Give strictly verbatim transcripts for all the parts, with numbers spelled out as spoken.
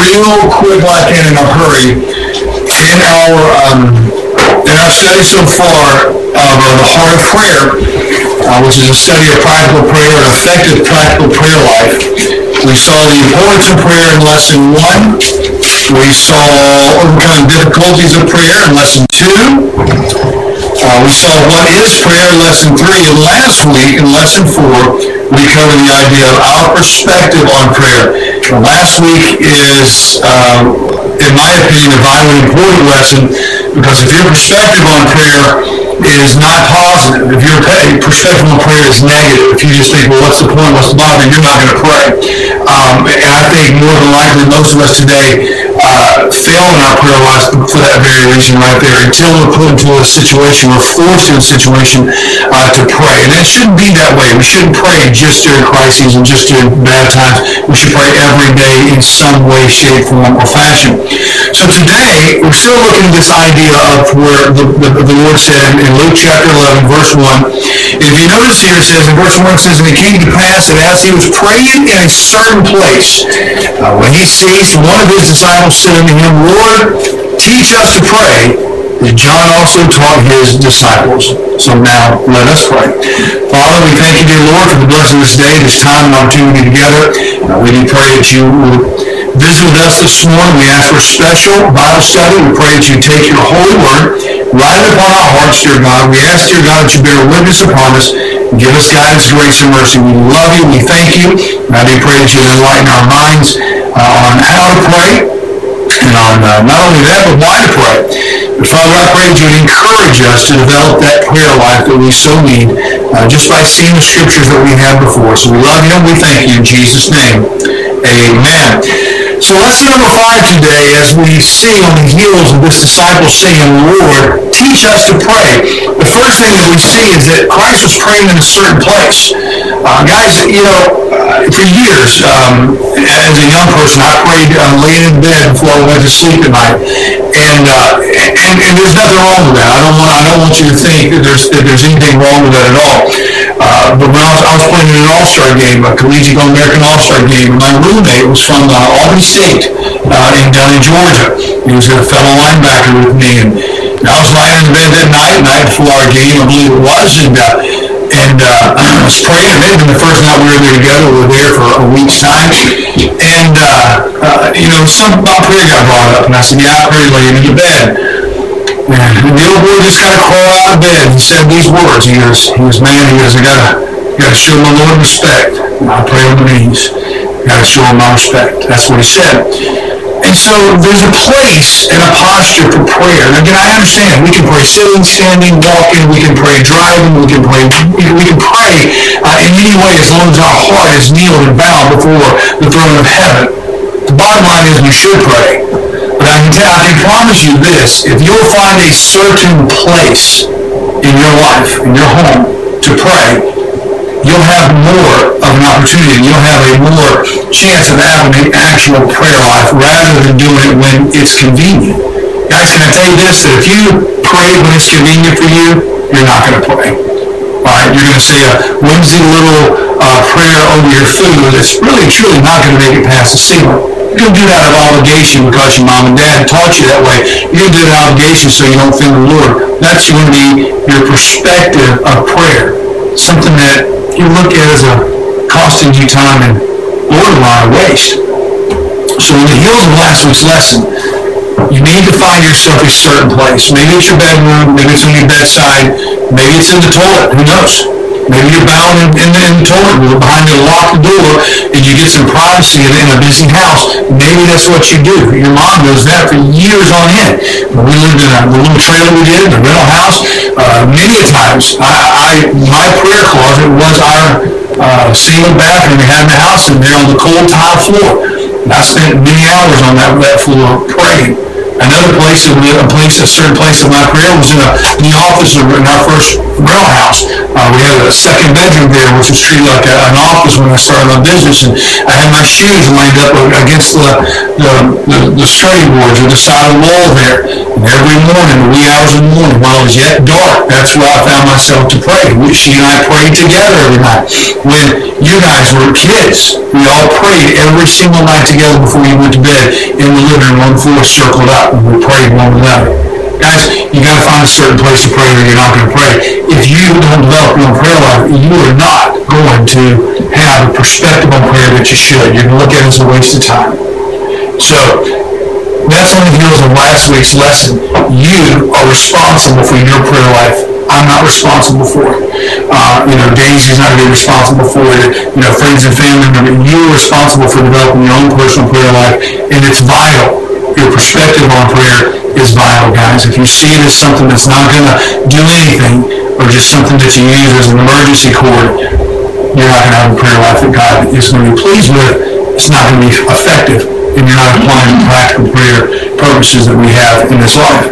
real quick like in a hurry. In our um, in our study so far of uh, the heart of prayer, uh, which is a study of practical prayer and effective practical prayer life, we saw the importance of prayer in lesson one. We saw overcoming difficulties of prayer in lesson two. Uh, we saw what is prayer in lesson three. And last week in lesson four, we covered the idea of our perspective on prayer. And last week is, uh, in my opinion, a vitally important lesson, because if your perspective on prayer is not positive, if your perspective on prayer is negative, if you just think, well, what's the point, what's the bother, you're not going to pray. Um, and I think more than likely most of us today uh, fail in our prayer lives for that very reason right there, until we're put into a situation, we're forced into a situation uh, to pray. And it shouldn't be that way. We shouldn't pray just during crises and just during bad times. We should pray every day in some way, shape, form, or fashion. So today, we're still looking at this idea of where the, the, the Lord said in Luke chapter eleven, verse one, if you notice here, it says in verse one, it says, and it came to pass that as he was praying in a certain place, uh, when he ceased, one of his disciples said unto him, Lord, teach us to pray, as John also taught his disciples. So now, let us pray. Father, we thank you, dear Lord, for the blessing of this day, this time and opportunity together. Uh, we do pray that you would visit with us this morning. We ask for a special Bible study. We pray that you take your holy word, write it upon our hearts, dear God. We ask, dear God, that you bear witness upon us. Give us guidance, grace, and mercy. We love you. We thank you. And I do pray that you enlighten our minds uh, on how to pray, and on uh, not only that, but why to pray. But Father, I pray that you would encourage us to develop that prayer life that we so need uh, just by seeing the scriptures that we have before. So we love you and we thank you in Jesus' name. Amen. So lesson number five today, as we see on the heels of this disciple saying, Lord, teach us to pray. The first thing that we see is that Christ was praying in a certain place. Uh, guys, you know, uh, for years, um, as a young person, I prayed uh, laying in bed before I went to sleep at night. And, uh, and and there's nothing wrong with that. I don't want I don't want you to think that there's that there's anything wrong with that at all. Uh, but when I was, I was playing in an All-Star game, a collegiate All-American All-Star game, and my roommate was from uh, Albany State uh, in down in Georgia. He was a fellow linebacker with me, and I was lying in bed that night, night before our game, I believe it was, and uh, and uh, I was praying. It may have been the first night we were there together. We were there for a week's time, and uh, uh, you know, some about prayer got brought up, and I said, yeah, I prayed laying in the bed. And the old boy just kind of crawled out of bed and said these words. He goes, he goes, man, he goes, I gotta, gotta show my Lord respect. And I pray on my knees. Gotta show him my respect. That's what he said. And so there's a place and a posture for prayer. And again, I understand we can pray sitting, standing, walking. We can pray driving. We can pray. We can, we can pray uh, in any way as long as our heart is kneeled and bowed before the throne of heaven. The bottom line is we should pray. But I can, tell, I can promise you this, if you'll find a certain place in your life, in your home, to pray, you'll have more of an opportunity. You'll have a more chance of having an actual prayer life rather than doing it when it's convenient. Guys, can I tell you this, that if you pray when it's convenient for you, you're not going to pray. All right, you're going to say a whimsy little uh, prayer over your food that's really, truly not going to make it past the ceiling. You're going to do that out of obligation because your mom and dad taught you that way. You're going to do it out of obligation so you don't offend the Lord. That's going to be your perspective of prayer. Something that you look at as a costing you time and borderline waste. So in the heels of last week's lesson, you need to find yourself a certain place. Maybe it's your bedroom, maybe it's on your bedside, maybe it's in the toilet, who knows? Maybe you're bound in, in, in the toilet behind a locked door and you get some privacy in, in a busy house. Maybe that's what you do. Your mom does that for years on end. When we lived in a, the little trailer we did in the rental house, uh, many a times, I, I, my prayer closet was our uh, single bathroom we had in the house, and there on the cold tile floor. And I spent many hours on that, that floor praying. Another place, a place, a certain place of my prayer was in, a, in the office in our first rental house. Uh, we had a second bedroom there, which was treated like a, an office when I started my business, and I had my shoes lined up against the the, the, the study boards or the side of the wall there. And every morning, the wee hours of the morning, while it was yet dark, that's where I found myself to pray. We, she and I prayed together every night. When you guys were kids, we all prayed every single night together before you went to bed in the living room, one floor circled up, and we prayed one with another. Guys, you got to find a certain place to pray or you're not going to pray. If you don't develop your own prayer life, you are not going to have a perspective on prayer that you should. You're going to look at it as a waste of time. So, that's on the heels of last week's lesson. You are responsible for your prayer life. I'm not responsible for it. Uh, you know, Daisy's not going to be responsible for it. You know, friends and family members, you're responsible for developing your own personal prayer life, and it's vital. Your perspective on prayer is vital, guys. If you see it as something that's not going to do anything, or just something that you use as an emergency cord, you're not going to have a prayer life that God is going to be pleased with. It's not going to be effective, and you're not applying the practical prayer purposes that we have in this life.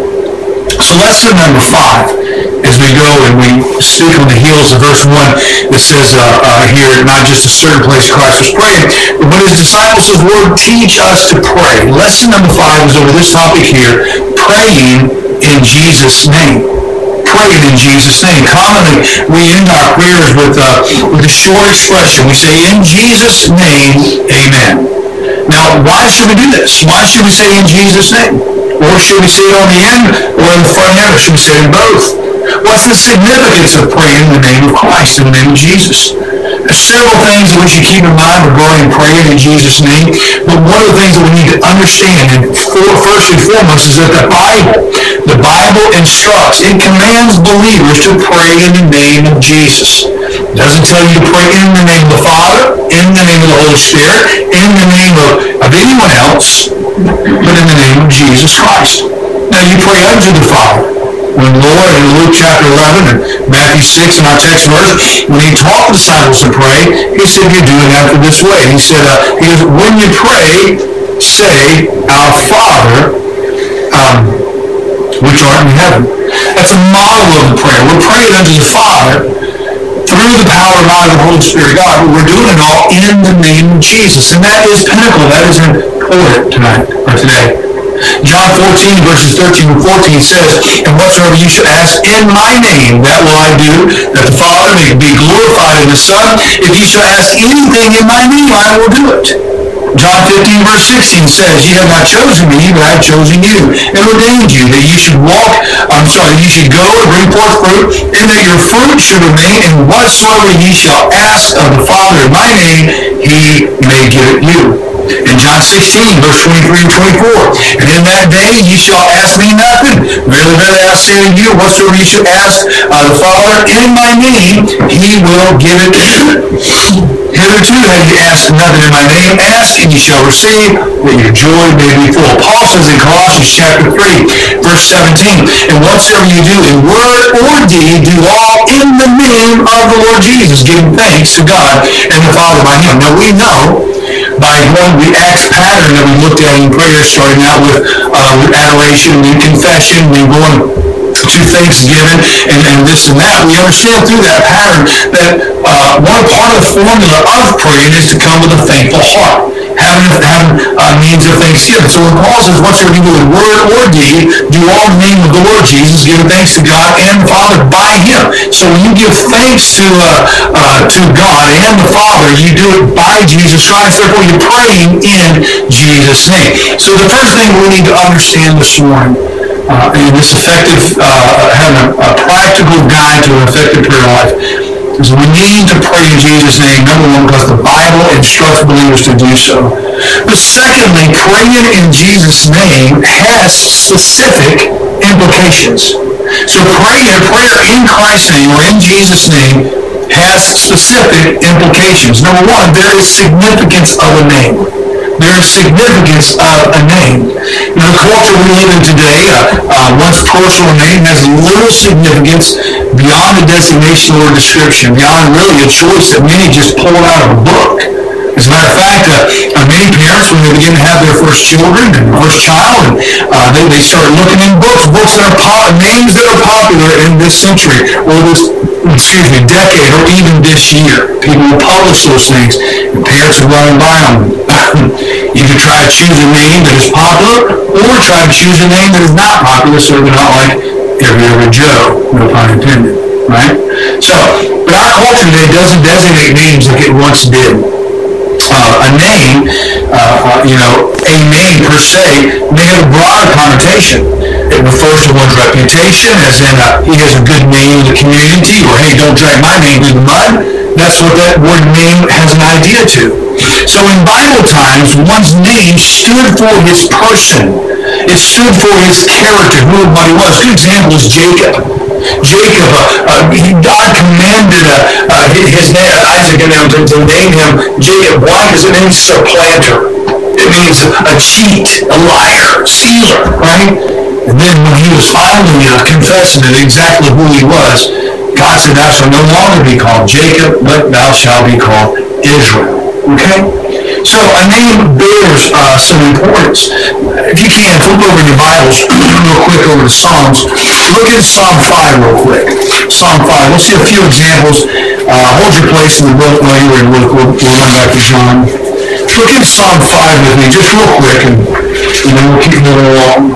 So lesson number five, as we go and we speak on the heels of verse one, that says uh, uh, here, not just a certain place Christ was praying, but when his disciples says, Lord, teach us to pray. Lesson number five is over this topic here, praying in Jesus' name. Praying in Jesus' name. Commonly, we end our prayers with, uh, with a short expression. We say, in Jesus' name, amen. Now, why should we do this? Why should we say in Jesus' name? Or should we say it on the end or in the front end, or should we say it in both? What's the significance of praying in the name of Christ, in the name of Jesus? There's several things that we should keep in mind regarding praying in Jesus' name, but one of the things that we need to understand, and for, first and foremost, is that the Bible, the Bible instructs, it commands believers to pray in the name of Jesus. It doesn't tell you to pray in the name of the Father, in the name of the Holy Spirit, in the name of, of anyone else, but in the name of Jesus Christ. Now you pray unto the Father. When Lord, in Luke chapter eleven and Matthew six in our text verse, when he taught the disciples to pray, he said, you do it after this way. He said, uh, he goes, when you pray, say, our Father, um, which art in heaven. That's a model of the prayer. We're praying unto the Father through the power and might of the Holy Spirit of God, but we're doing it all in the name of Jesus. And that is pinnacle. That is important tonight, or today. John fourteen, verses thirteen and fourteen says, and whatsoever you shall ask in my name, that will I do, that the Father may be glorified in the Son. If you shall ask anything in my name, I will do it. John fifteen, verse sixteen says, ye have not chosen me, but I have chosen you, and ordained you, that you should walk, I'm sorry, that you should go and bring forth fruit, and that your fruit should remain, and whatsoever ye shall ask of the Father in my name, he may give it you. In John sixteen, verse twenty-three and twenty-four, and in that day ye shall ask me nothing. Verily, verily, I say unto you, whatsoever ye shall ask uh, the Father in my name, he will give it to you. Hitherto have ye asked nothing in my name. Ask, and ye shall receive, that your joy may be full. Paul says in Colossians chapter three, verse seventeen, and whatsoever you do in word or deed, do all in the name of the Lord Jesus, giving thanks to God and the Father by him. Now we know, by one the Acts pattern that we looked at in prayer, starting out with, uh, with adoration and confession, and going to Thanksgiving and, and this and that, we understand through that pattern that uh, one part of the formula of praying is to come with a thankful heart, having, having uh, means of thanksgiving. So when Paul says, whatsoever you do in word or deed, do all in the name of the Lord Jesus, giving thanks to God and the Father by him. So when you give thanks to uh, uh, to God and the Father, you do it by Jesus Christ. Therefore, you're praying in Jesus' name. So the first thing we need to understand this morning, Uh, and this effective, uh, having a, a practical guide to an effective prayer life, is we need to pray in Jesus' name, number one, because the Bible instructs believers to do so. But secondly, praying in Jesus' name has specific implications. So praying, prayer in Christ's name or in Jesus' name has specific implications. Number one, there is significance of a name. There is significance of a name. In the culture we live in today, uh, uh, one's personal name has little significance beyond a designation or a description, beyond really a choice that many just pull out of a book. As a matter of fact, uh, uh, many parents when they begin to have their first children and first child, and uh, they, they start looking in books, books that are pop, names that are popular in this century, or this, excuse me, decade, or even this year. People will publish those things, and parents are running by them. You can try to choose a name that is popular, or try to choose a name that is not popular, so they're not like every other Joe, no pun intended, right? So, but our culture today doesn't designate names like it once did. Uh, a name, uh, uh, you know, a name per se may have a broader connotation. It refers to one's reputation, as in uh, he has a good name in the community, or hey, don't drag my name through the mud. That's what that word name has an idea to. So in Bible times, one's name stood for his person. It stood for his character, who what he was. A good example is Jacob. Jacob, uh, uh, God commanded uh, uh, his name, Isaac, and to, to name him Jacob. Why? Because it means supplanter. It means a cheat, a liar, stealer, right? And then when he was finally uh, confessing it exactly who he was, God said, thou shalt no longer be called Jacob, but thou shalt be called Israel. Okay? So a name bears uh, some importance. If you can, flip over your Bibles real quick over to Psalms. Look at Psalm five real quick. Psalm five. We'll see a few examples. Uh, hold your place in the book while you're in Luke. We'll, we'll run back to John. Look at Psalm five with me just real quick, and, and then we'll keep moving along.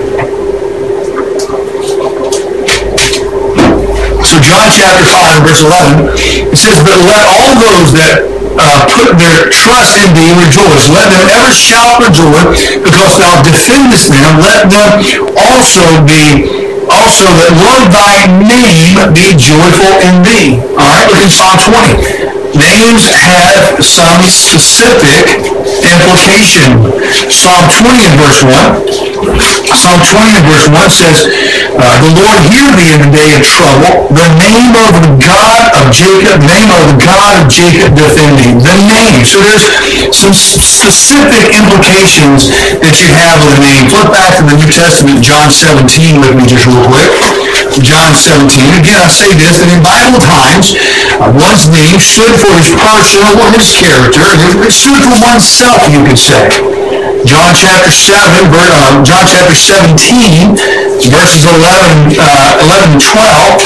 So John chapter five, verse eleven, it says, but let all those that Uh, put their trust in thee rejoice. Let them ever shout for joy, because thou defendest them. Let them also be, also that love thy name be joyful in thee. All right, look in Psalm twenty. Names have some specific implication. Psalm twenty and verse one. Psalm twenty and verse one says, uh, the Lord hear thee in the day of trouble. The name of the God of Jacob, name of the God of Jacob defend thee. The name. So there's some specific implications that you have with a name. Flip back to the New Testament, John seventeen with me just real quick. John seventeen. Again, I say this, that in Bible times, uh, one's name stood for his person or his character. It stood for oneself, you could say. John chapter seven, uh, John chapter seventeen, verses eleven, uh, eleven and twelve.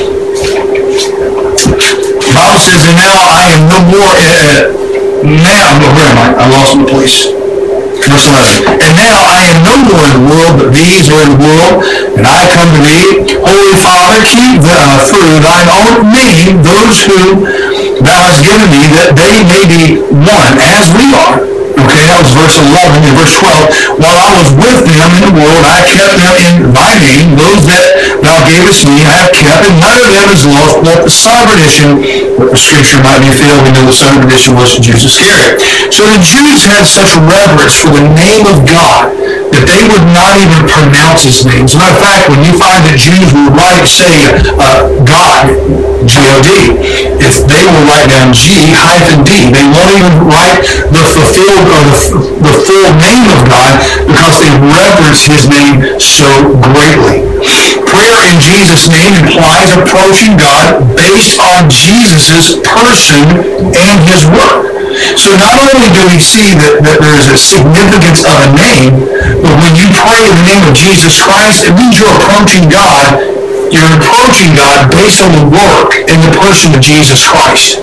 The Bible says, and now I am no more, uh, now, where am I? I lost my place. Verse eleven. And now I am no more in the world, but these are in the world, and I come to thee. Holy Father, keep the, uh, through thine own name those who thou hast given me, that they may be one, as we are. Okay, that was verse eleven. And verse twelve, while I was with them in the world, I kept them in thy name. Those that thou gavest me, I have kept, and none of them is lost, but the son of perdition, that the scripture might be filled. We know the son of perdition was Judas Iscariot. So the Jews had such reverence for the name of God that they would not even pronounce his name. As a matter of fact, when you find that Jews will write, say, uh, God, G O D, if they will write down G hyphen D, they won't even write the fulfilled or the, the full name of God, because they reverence his name so greatly. Prayer in Jesus' name implies approaching God based on Jesus' person and his work. So not only do we see that, that there is a significance of a name, but when you pray in the name of Jesus Christ, it means you're approaching God. You're approaching God based on the work and the person of Jesus Christ.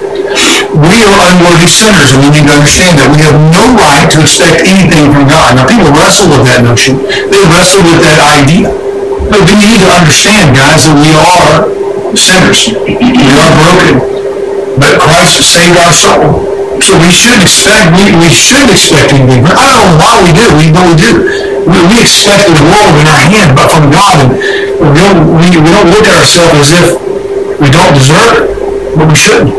We are unworthy sinners, and we need to understand that we have no right to expect anything from God. Now, people wrestle with that notion. They wrestle with that idea. But we need to understand, guys, that we are sinners. We are broken. But Christ saved our soul. So we should expect, we, we should expect anything. I don't know why we do. We know we do. We, we expect the world in our hand, but from God, and we don't, we, we don't look at ourselves as if we don't deserve it, but we shouldn't.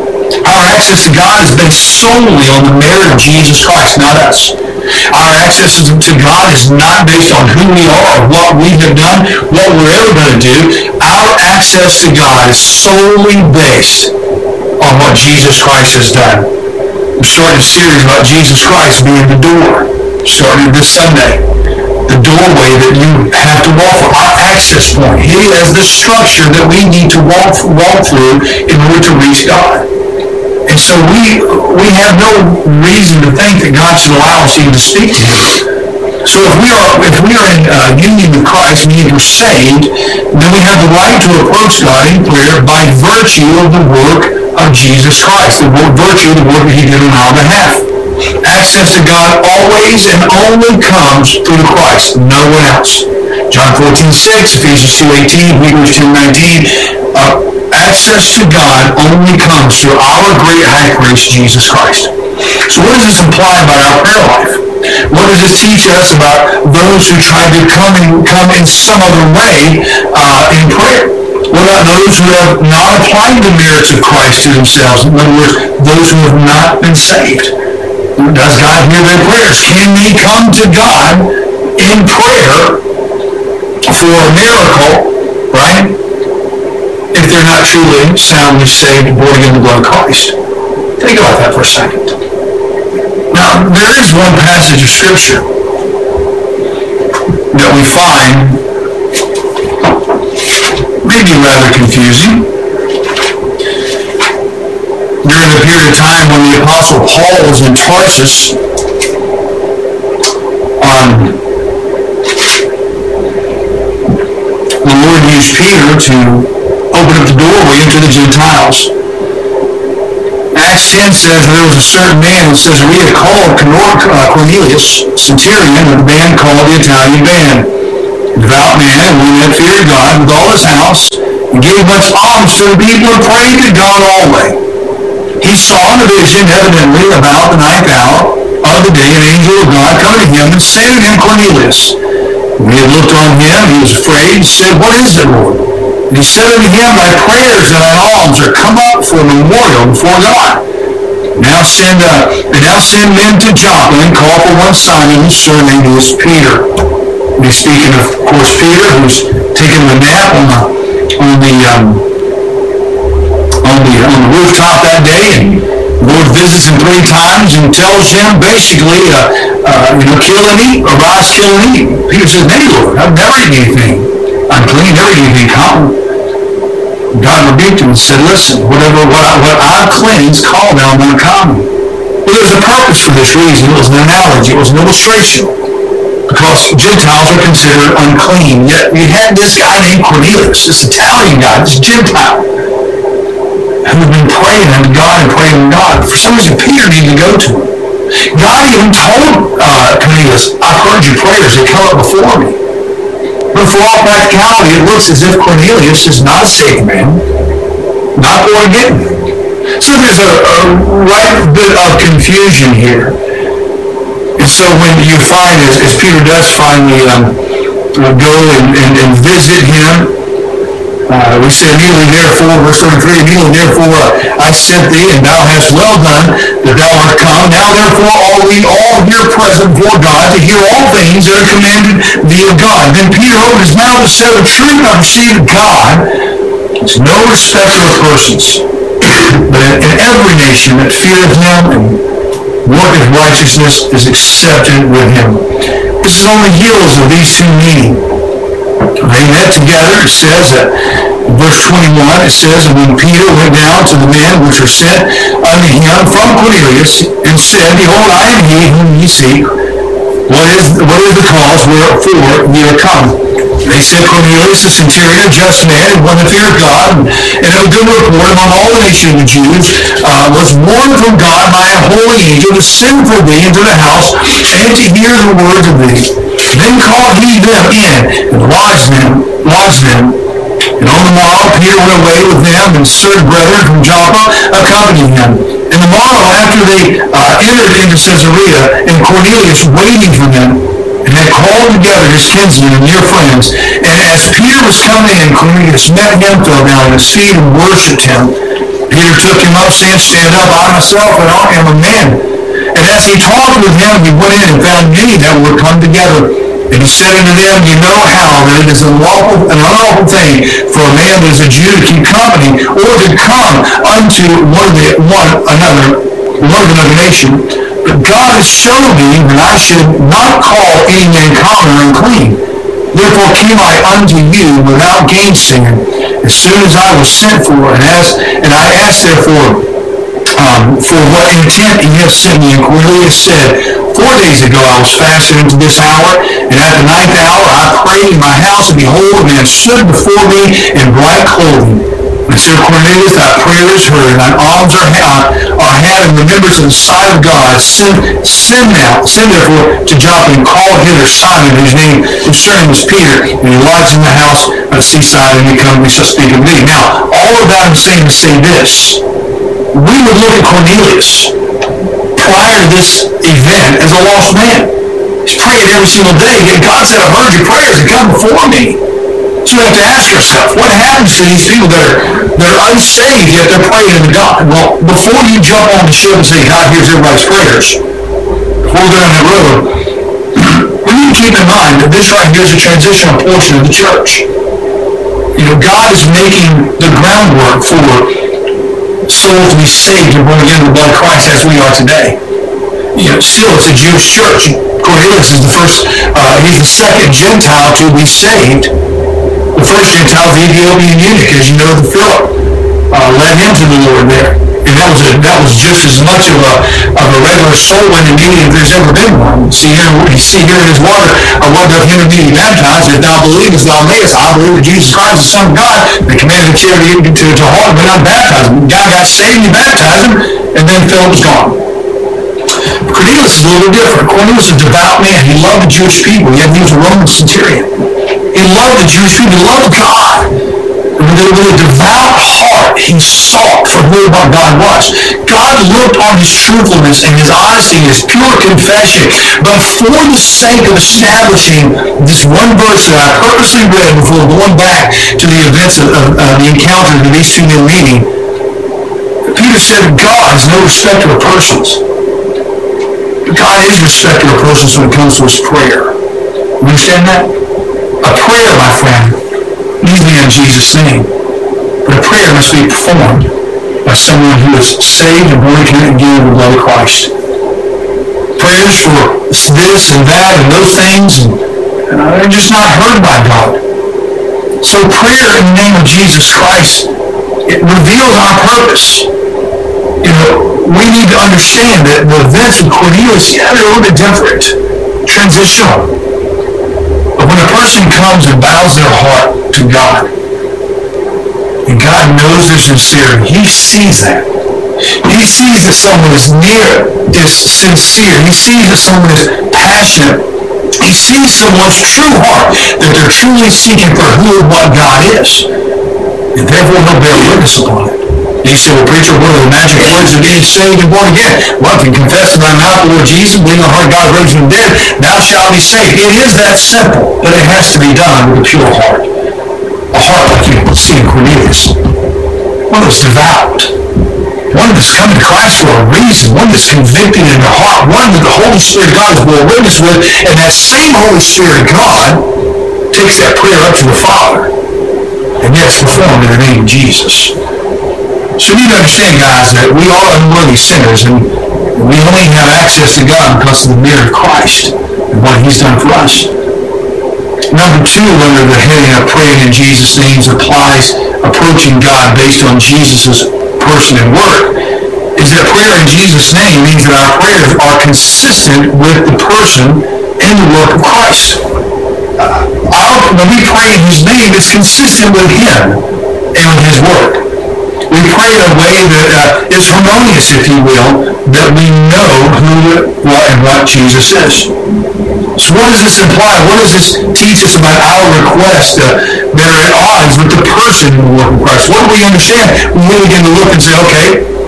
Our access to God is based solely on the merit of Jesus Christ, not us. Our access to God is not based on who we are, what we have done, what we're ever going to do. Our access to God is solely based on what Jesus Christ has done. We're starting a series about Jesus Christ being the door, starting this Sunday. The doorway that you have to walk through, our access point. He is the structure that we need to walk, walk through in order to reach God. And so we we have no reason to think that God should allow us even to speak to him. So if we are if we are in uh, union with Christ, meaning we're saved, then we have the right to approach God in prayer by virtue of the work of Jesus Christ, the virtue of the work that he did on our behalf. Access to God always and only comes through Christ, no one else. John fourteen six, Ephesians two eighteen, Hebrews ten nineteen. Uh, access to God only comes through our great high priest, Jesus Christ. So what does this imply about our prayer life? What does this teach us about those who try to come in, come in some other way uh, in prayer? What about those who have not applied the merits of Christ to themselves? In other words, those who have not been saved. Does God hear their prayers? Can they come to God in prayer for a miracle, right? If they're not truly soundly saved, born again in the blood of Christ. Think about that for a second. Now, there is one passage of Scripture that we find maybe rather confusing. During the period of time when the Apostle Paul was in Tarsus, um, the Lord used Peter to open up the doorway into the Gentiles. Acts ten says there was a certain man in Caesarea called Cornelius, centurion of the band called the Italian Band. A devout man, and one that feared God with all his house, and gave much alms to the people and prayed to God always. He saw in a vision, evidently about the ninth hour of the day, an angel of God coming to him and said to him, Cornelius. When he had looked on him, he was afraid, and said, What is it, Lord? And he said unto him, Thy prayers and thy alms are come up for a memorial before God. Now send uh, and now send men to Joppa and call for one Simon, whose surname is Peter. And he's speaking of, of course, Peter, who's taking a nap on the on the um, on the on the rooftop that day, and the Lord visits him three times and tells him basically, uh, uh, you know, kill and eat, arise, kill and eat. Peter says, Nay, Lord, I've never eaten anything unclean, never eaten anything common. God rebuked him and said, Listen, whatever what, I, what I've cleansed, call thou uncommon. Well, there's a purpose for this reason. It was an analogy. It was an illustration. Because Gentiles are considered unclean. Yet we had this guy named Cornelius, this Italian guy, this Gentile, who had been praying unto God and praying to God. For some reason, Peter needed to go to him. God even told uh, Cornelius, I've heard your prayers. They come up before me. But for all practicality, it looks as if Cornelius is not a saved man, not born again. So there's a, a right bit of confusion here. And so when you find, as, as Peter does finally um, go and, and, and visit him, uh, we say immediately therefore, verse thirty-three, immediately therefore uh, I sent thee, and thou hast well done that thou art come. Now therefore all we all here present before God to hear all things that are commanded thee of God. Then Peter opened his mouth and said, The truth I perceive of God is no respecter of persons, but in every nation that feareth him and worketh righteousness is accepted with him. This is on the heels of these two meetings. They met together. It says that in verse twenty-one, it says, And when Peter went down to the men which were sent unto him from Cornelius, and said, Behold, I am he whom ye seek. What is, what is the cause wherefore ye are come? They said, Cornelius, the centurion, a just man, and one that feared God, and of good report among all the nation of the Jews, uh, was warned from God by a holy angel to send for thee into the house, and to hear the words of thee. Then called he them in, and lodged them, lodged them. And on the morrow Peter went away with them, and certain brethren from Joppa accompanied him. And the morrow after they uh, entered into Caesarea, and Cornelius waiting for them, and had called together his kinsmen and near friends. And as Peter was coming in, Cornelius met him, fell down at his feet, and worshipped him. Peter took him up, saying, Stand up, I myself and I am a man. And as he talked with him, he went in and found many that were come together. And he said unto them, You know how that it is an unlawful, an unlawful thing for a man that is a Jew to keep company, or to come unto one of the, one another, one of another nation. But God has shown me that I should not call any man common or unclean. Therefore came I unto you without gainsaying, as soon as I was sent for, and as and I asked therefore um, for what intent you have sent me. And Cornelius said, four days ago I was fasting unto this hour, and at the ninth hour I prayed in my house, and behold, a man stood before me in bright clothing. And said, Cornelius, thy prayer is heard, thine alms are, ha- are had in remembrance of the sight of God. Send, send now, send therefore to Joppa and call hither Simon, whose name, whose surname was Peter, and he lodged in the house of the seaside, and he come, we shall speak of thee. Now, all of that I'm saying to say this. We would look at Cornelius prior to this event as a lost man. He's praying every single day. Yet God said, I've heard your prayers and come before me. So you have to ask yourself, what happens to these people that are, that are unsaved, yet they're praying to God? Well, before you jump on the ship and say, God hears everybody's prayers, before we go down that road, we need to keep in mind that this right here is a transitional portion of the church. You know, God is making the groundwork for souls to be saved and born again in the blood of Christ as we are today. You know, still, it's a Jewish church. Cornelius is the first, uh, he's the second Gentile to be saved. The first Gentile, the Ethiopian eunuch, as you know, the Philip, uh, led him to the Lord there. And that was a, that was just as much of a of a regular soul winning meeting as there's ever been one. See here, you see here in his water, uh, what doth him and me baptized? If thou believest, thou mayest. I believe that Jesus Christ is the Son of God. They commanded the charity to, to, to heart, but not baptized him. God got saved, he baptized him, and then Philip was gone. Cornelius is a little different. Cornelius was a devout man. He loved the Jewish people, yet he was a Roman centurion. He loved the Jewish people. He loved God. With a, with a devout heart, he sought for who what God was. God looked on his truthfulness and his honesty and his pure confession. But for the sake of establishing this one verse that I purposely read before going back to the events of, of uh, the encounter that these two men meeting, Peter said God is no respecter of persons. God is respecter of persons when it comes to his prayer. You understand that? A prayer, my friend, needs to be in Jesus' name. But a prayer must be performed by someone who is saved and born again in the blood of Christ. Prayers for this and that and those things, and they're just not heard by God. So prayer in the name of Jesus Christ, it reveals our purpose. You know, we need to understand that the events of Cornelius, yeah, they're a little bit different, transitional. But when a person comes and bows their heart to God, and God knows they're sincere, he sees that. He sees that someone is near, is sincere. He sees that someone is passionate. He sees someone's true heart, that they're truly seeking for who and what God is. And therefore he'll bear witness upon it. You say, well, preacher, what are the magic words of being saved and born again? Well, if you confess in thy mouth the Lord Jesus, believe in thy heart God raised from the dead, thou shalt be saved. It is that simple, but it has to be done with a pure heart. A heart like you see in Cornelius. One that's devout. One that's coming to Christ for a reason. One that's convicted in their heart. One that the Holy Spirit of God is borne witness with. And that same Holy Spirit of God takes that prayer up to the Father. And yet it's performed in the name of Jesus. So you need to understand, guys, that we are unworthy sinners, and we only have access to God because of the merit of Christ and what he's done for us. Number two, under the heading of praying in Jesus' name applies approaching God based on Jesus' person and work, is that prayer in Jesus' name means that our prayers are consistent with the person and the work of Christ. Uh, our, when we pray in his name, it's consistent with him and with his work. We pray in a way that uh, is harmonious, if you will, that we know who, what, and what Jesus is. So what does this imply? What does this teach us about our requests uh, that are at odds with the person in the work of Christ? What do we understand when we begin to look and say, okay,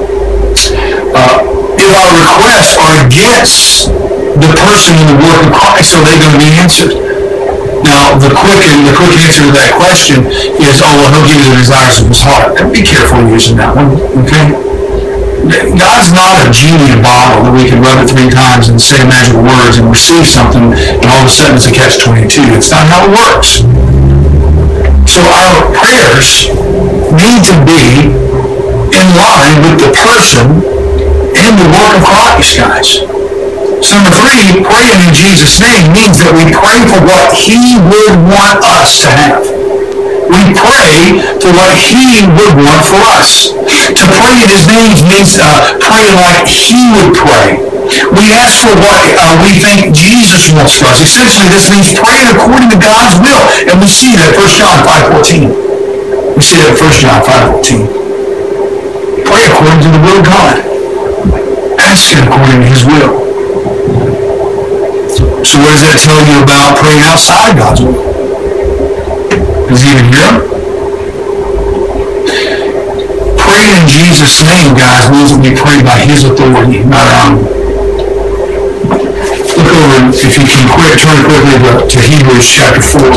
uh, if our requests are against the person in the work of Christ, are they going to be answered? Now, the quick the quick answer to that question is, oh, well, he'll give you the desires of his heart. Be careful using that one, okay? God's not a genie in a bottle that we can rub it three times and say magical words and receive something, and all of a sudden it's a catch twenty-two. It's not how it works. So our prayers need to be in line with the person and the work of Christ, guys. So number three, praying in Jesus' name means that we pray for what he would want us to have. We pray for what he would want for us. To pray in his name means uh, praying like he would pray. We ask for what uh, we think Jesus wants for us. Essentially, this means praying according to God's will. And we see that in First John five fourteen. We see that in First John five fourteen. Pray according to the will of God. Ask him according to his will. So what does that tell you about praying outside God's will? Is he even here? Praying in Jesus' name, guys, means that we pray by his authority, not our own. Look over, if you can quick, turn quickly to, to Hebrews chapter four.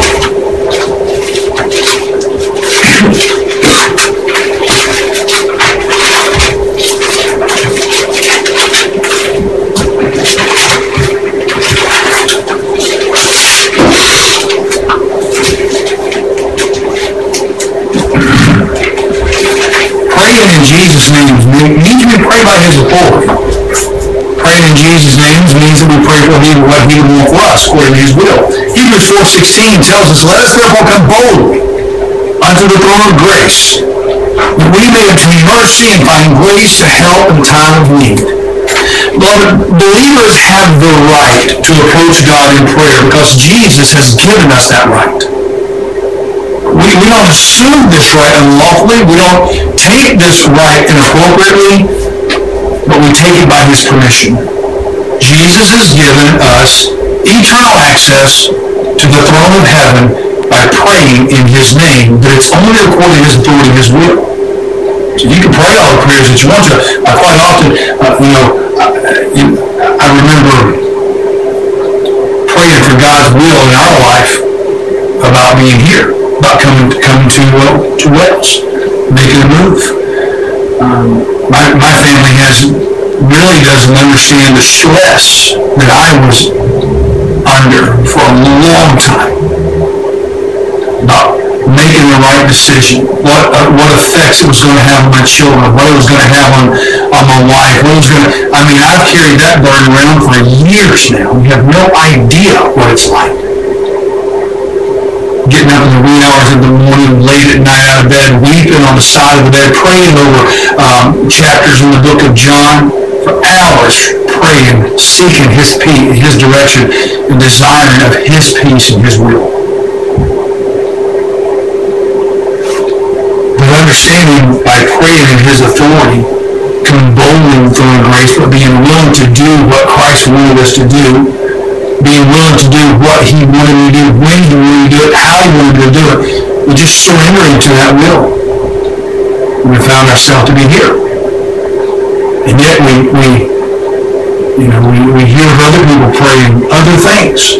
Praying in Jesus' name means we pray by his authority. Praying in Jesus' name means that we pray for him what he would want for us, according to his will. Hebrews four sixteen tells us, let us therefore come boldly unto the throne of grace, that we may obtain mercy and find grace to help in time of need. Beloved, believers have the right to approach God in prayer because Jesus has given us that right. We, we don't assume this right unlawfully. We don't take this right inappropriately, but we take it by his permission. Jesus has given us eternal access to the throne of heaven by praying in his name, but it's only according to his authority and his will. So you can pray all the prayers that you want to. Uh, quite often, uh, you know, uh, I remember praying for God's will in our life about being here. About coming coming to uh, to Wales, making a move. Um, my my family has really doesn't understand the stress that I was under for a long time about making the right decision, what uh, what effects it was going to have on my children, what it was going to have on on my wife, what it was going to. I mean, I've carried that burden around for years now. We have no idea what it's like. Getting up in the wee hours of the morning, late at night out of bed, weeping on the side of the bed, praying over um, chapters in the book of John for hours, praying, seeking his peace, his direction, and desiring of his peace and his will. But understanding by praying in his authority, coming boldly from grace, but being willing to do what Christ wanted us to do, being willing to do what he wanted me to do, when he wanted to do it, how he wanted to do it. We just surrendering to that will. We found ourselves to be here. And yet we, we you know, we, we hear of other people praying other things.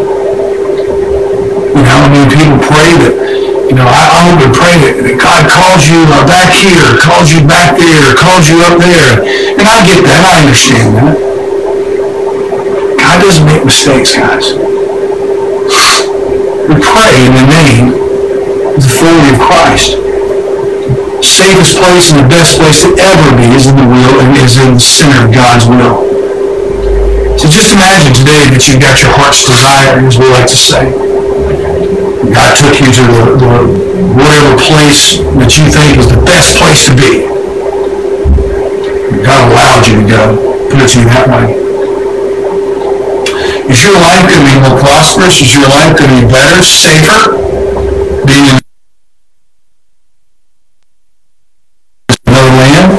You know, I mean, people pray that, you know, I, I hope and pray that, that God calls you back here, calls you back there, calls you up there. And I get that, I understand that. God doesn't make mistakes, guys. We pray in the name of the authority of Christ. Safest place and the best place to ever be is in the will and is in the center of God's will. So just imagine today that you've got your heart's desire, as we like to say. God took you to the, the whatever place that you think is the best place to be. God allowed you to go, put it to you that way. Is your life going to be more prosperous? Is your life going to be better, safer, being in another land?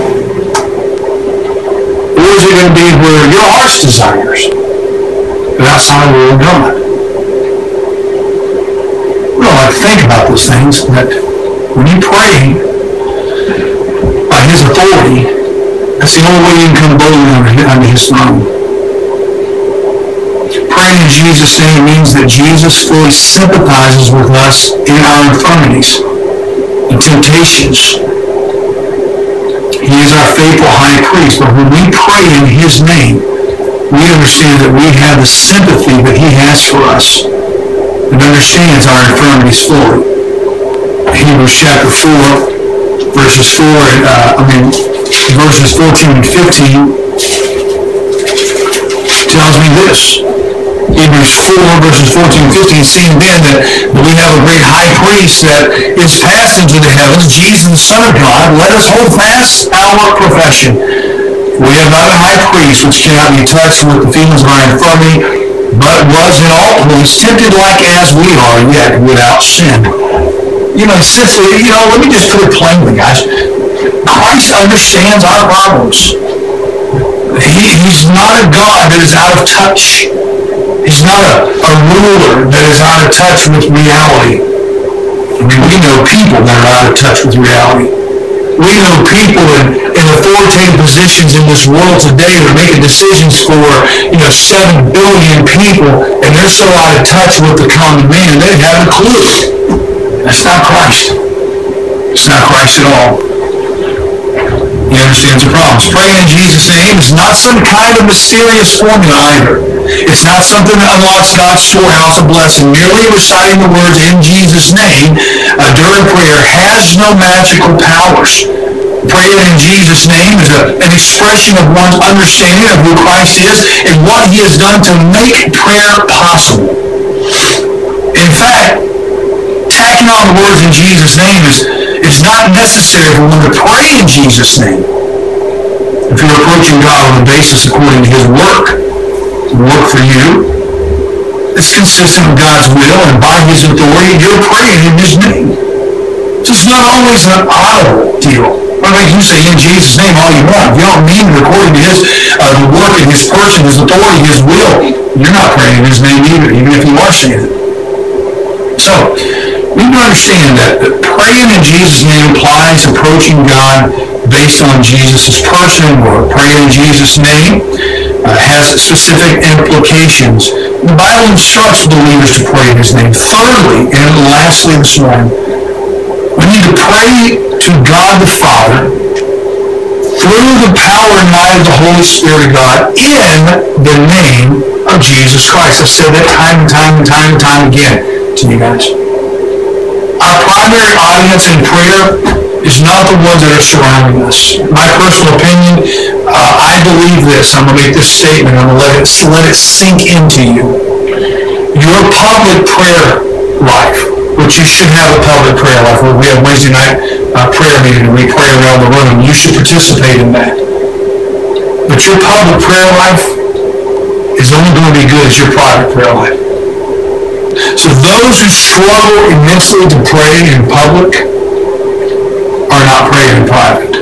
Or is it going to be where your heart's desires, but outside the will of God? We don't like to think about those things, but when you pray by his authority, that's the only way you can come boldly under his throne. Praying in Jesus' name means that Jesus fully sympathizes with us in our infirmities and temptations. He is our faithful high priest, but when we pray in his name, we understand that we have the sympathy that he has for us and understands our infirmities fully. Hebrews chapter four, verses four, and, uh, I mean, verses fourteen and fifteen tells me this. Hebrews four, verses fourteen and fifteen, seeing then that we have a great high priest that is passed into the heavens, Jesus, the Son of God, let us hold fast our profession. We have not a high priest which cannot be touched with the feelings of our infirmity, but was in all points tempted like as we are, yet without sin. You know, essentially, you know, let me just put it plainly, guys. Christ understands our problems. He, he's not a God that is out of touch. He's not a, a ruler that is out of touch with reality. I mean, we know people that are out of touch with reality. We know people in, in authoritative positions in this world today that are making decisions for, you know, seven billion people, and they're so out of touch with the common man, they haven't a clue. That's not Christ. It's not Christ at all. He understands the problems. Praying in Jesus' name is not some kind of mysterious formula either. It's not something that unlocks God's storehouse of blessing. Merely reciting the words in Jesus' name uh, during prayer has no magical powers. Praying in Jesus' name is a, an expression of one's understanding of who Christ is and what he has done to make prayer possible. In fact, tacking on the words in Jesus' name is It's not necessary for one to pray in Jesus' name. If you're approaching God on the basis according to his work, work for you, it's consistent with God's will and by his authority, you're praying in his name. So it's not always an audible deal. I mean, you say in Jesus' name all you want. If you don't mean it according to his uh, the work and his person, his authority, his will, you're not praying in his name either, even if you are saying it. So, we need to understand that praying in Jesus' name implies approaching God based on Jesus' person and work. Praying in Jesus' name uh, has specific implications. The Bible instructs believers to pray in his name. Thirdly, and lastly this morning, we need to pray to God the Father through the power and might of the Holy Spirit of God in the name of Jesus Christ. I've said that time and time and time and time again to you guys. Our primary audience in prayer is not the ones that are surrounding us. My personal opinion, uh, I believe this. I'm going to make this statement. I'm going to let it, let it sink into you. Your public prayer life, which you should have a public prayer life, where we have Wednesday night uh, prayer meeting and we pray around the room. You should participate in that. But your public prayer life is only going to be good as your private prayer life. So those who struggle immensely to pray in public are not praying in private.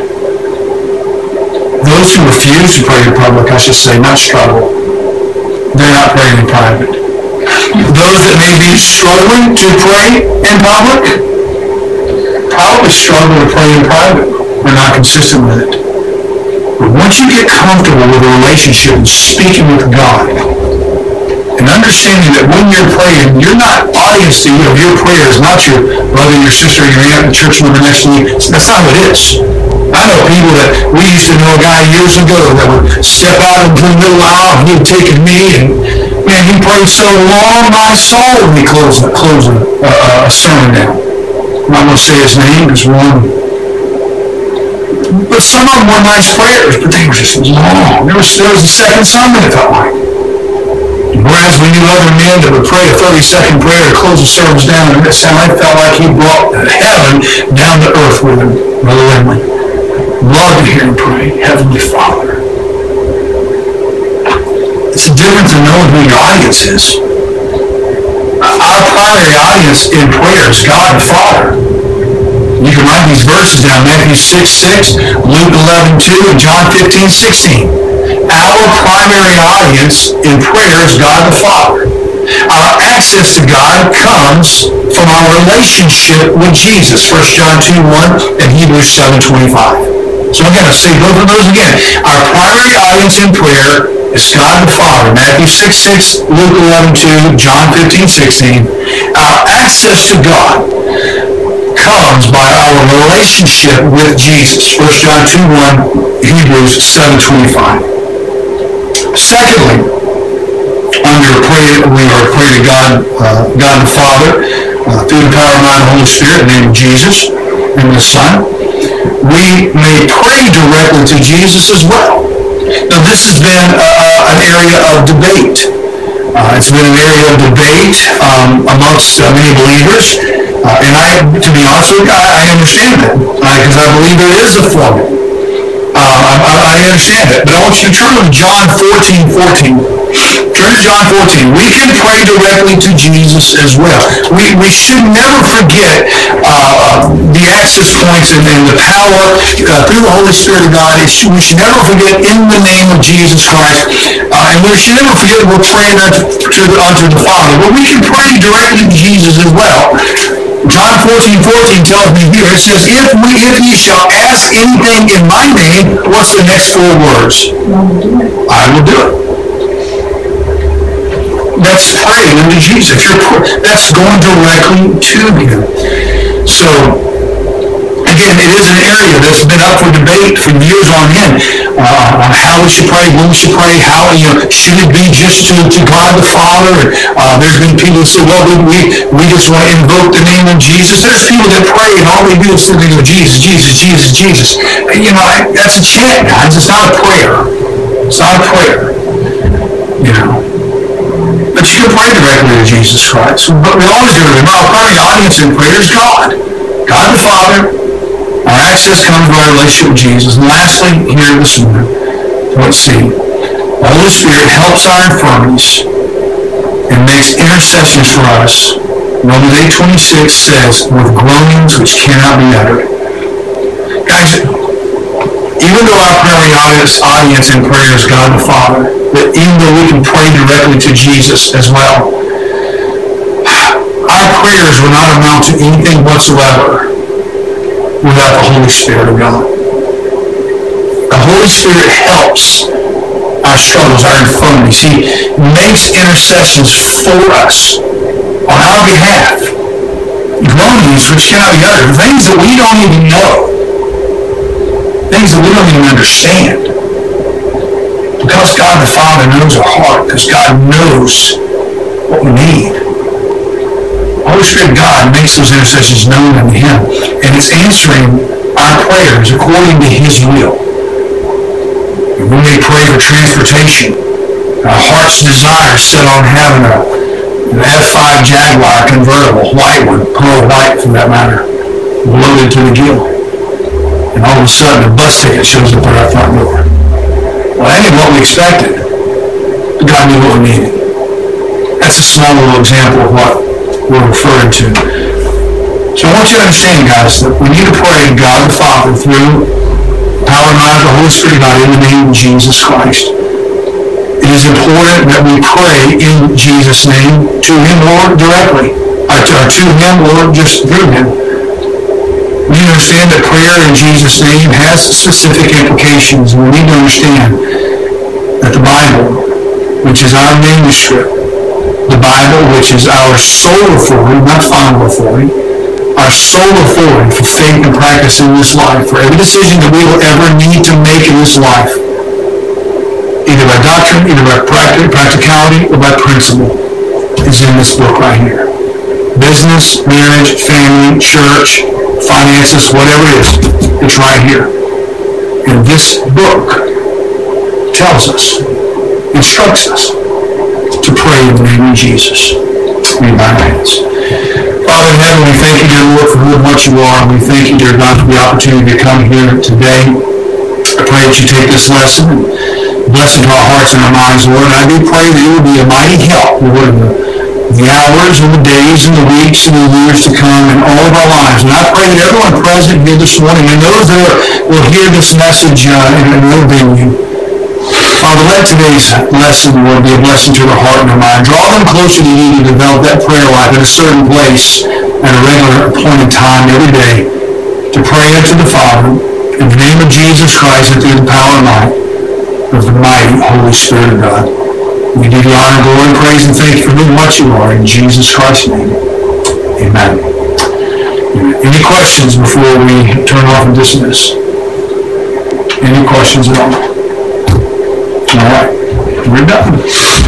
Those who refuse to pray in public, I should say, not struggle, they're not praying in private. Those that may be struggling to pray in public probably struggle to pray in private. They're not consistent with it. But once you get comfortable with a relationship and speaking with God, and understanding that when you're praying, you're not audience to you. Your prayer is not your brother, your sister, your aunt, the church member next to you. That's not what it is. I know people that, we used to know a guy years ago that would step out into the middle aisle and he'd take a knee and, man, he prayed so long, my soul, when he closed, closed a, a, a sermon down. I'm not going to say his name, because one. But some of them were nice prayers, but they were just long. There was, there was a second sermon, it felt like. Whereas we knew other men that would pray a thirty-second prayer to close the service down, and it sounded, felt like he brought heaven down to earth with him, Brother Lindley. Love to hear him pray, Heavenly Father. It's different than knowing who your audience is. Our primary audience in prayer is God the Father. You can write these verses down, Matthew six six, Luke eleven two, and John fifteen sixteen. Our primary audience in prayer is God the Father. Our access to God comes from our relationship with Jesus, First John two one and Hebrews seven twenty-five. So again, I'll say both of those again. Our primary audience in prayer is God the Father, Matthew six six, Luke eleven two, John fifteen sixteen. Our access to God comes by our relationship with Jesus, First John two one, Hebrews seven twenty-five. Secondly, under prayer, we are praying to God, uh, God the Father, uh, through the power of the Holy Spirit, in the name of Jesus and the Son. We may pray directly to Jesus as well. Now, this has been uh, an area of debate. Uh, it's been an area of debate um, amongst uh, many believers. Uh, and I, to be honest with you, I, I understand that. Because uh, I believe there is a formula. Uh, I, I understand it. But I want you to turn to John fourteen fourteen. Turn to John fourteen. We can pray directly to Jesus as well. We, we should never forget uh, the access points and, and the power uh, through the Holy Spirit of God. It should, we should never forget in the name of Jesus Christ. Uh, and we should never forget we're praying unto, to the, unto the Father. But we can pray directly to Jesus as well. John fourteen fourteen tells me here, it says, if we, if ye shall ask anything in my name, what's the next four words? I will do it. That's praying unto Jesus. You're, that's going directly to him. So, again, it is an area that's been up for debate for years on end, uh, on how we should pray, when we should pray, how, you know, should it be just to, to God the Father? Uh, there's been people who say, well, we, we, we just want to invoke the name of Jesus. There's people that pray and all they do is say, Jesus, Jesus, Jesus, Jesus. And, you know, that's a chant, guys. It's not a prayer. It's not a prayer. You know. But you can pray directly to Jesus Christ. But we always do it. Our primary audience in prayer is God. God the Father. Our access comes by our relationship with Jesus. And lastly, here this morning, let's see. The Holy Spirit helps our infirmities and makes intercessions for us. Romans eight twenty-six says, with groanings which cannot be uttered. Guys, even though our primary audience, audience in prayer is God the Father, that even though we can pray directly to Jesus as well, our prayers will not amount to anything whatsoever without the Holy Spirit of God. The Holy Spirit helps our struggles, our infirmities. He makes intercessions for us on our behalf. Groanings which cannot be uttered, things that we don't even know, things that we don't even understand. Because God the Father knows our heart, because God knows what we need. The Holy Spirit of God makes those intercessions known unto him, and it's answering our prayers according to his will. And we may pray for transportation. Our heart's desire set on having a, an F five Jaguar convertible, white one, pearl white for that matter, loaded to the gill. And all of a sudden a bus ticket shows up at our front door. Well, that ain't what we expected. But God knew what we needed. That's a small little example of what we're referring to. So I want you to understand, guys, that we need to pray to God the Father through the power and might of the Holy Spirit of God in the name of Jesus Christ. It is important that we pray in Jesus' name to him or directly, or to, or to him or just through him. We understand that prayer in Jesus' name has specific implications. We need to understand that the Bible, which is our manuscript, the Bible, which is our sole authority, not final authority, our sole authority for faith and practice in this life, for every decision that we will ever need to make in this life, either by doctrine, either by practicality, or by principle, is in this book right here. Business, marriage, family, church, finances, whatever it is, it's right here. And this book tells us, instructs us to pray in the name of Jesus. We bow our heads. Father in heaven, we thank you, dear Lord, for who and what you are. We thank you, dear God, for the opportunity to come here today. I pray that you take this lesson and bless it to our hearts and our minds, Lord. And I do pray that it will be a mighty help, Lord, in the the hours and the days and the weeks and the years to come in all of our lives. And I pray that everyone present here this morning and those that will hear this message uh, in another venue, Father, let today's lesson, Lord, be a blessing to their heart and their mind. Draw them closer to you to develop that prayer life at a certain place at a regular appointed time every day to pray unto the Father in the name of Jesus Christ and through the power and might of the mighty Holy Spirit of God. We give you honor, glory, and praise, and thank you for who and what you are. In Jesus Christ's name, amen. Any questions before we turn off and dismiss? Any questions at all? All right, we're done.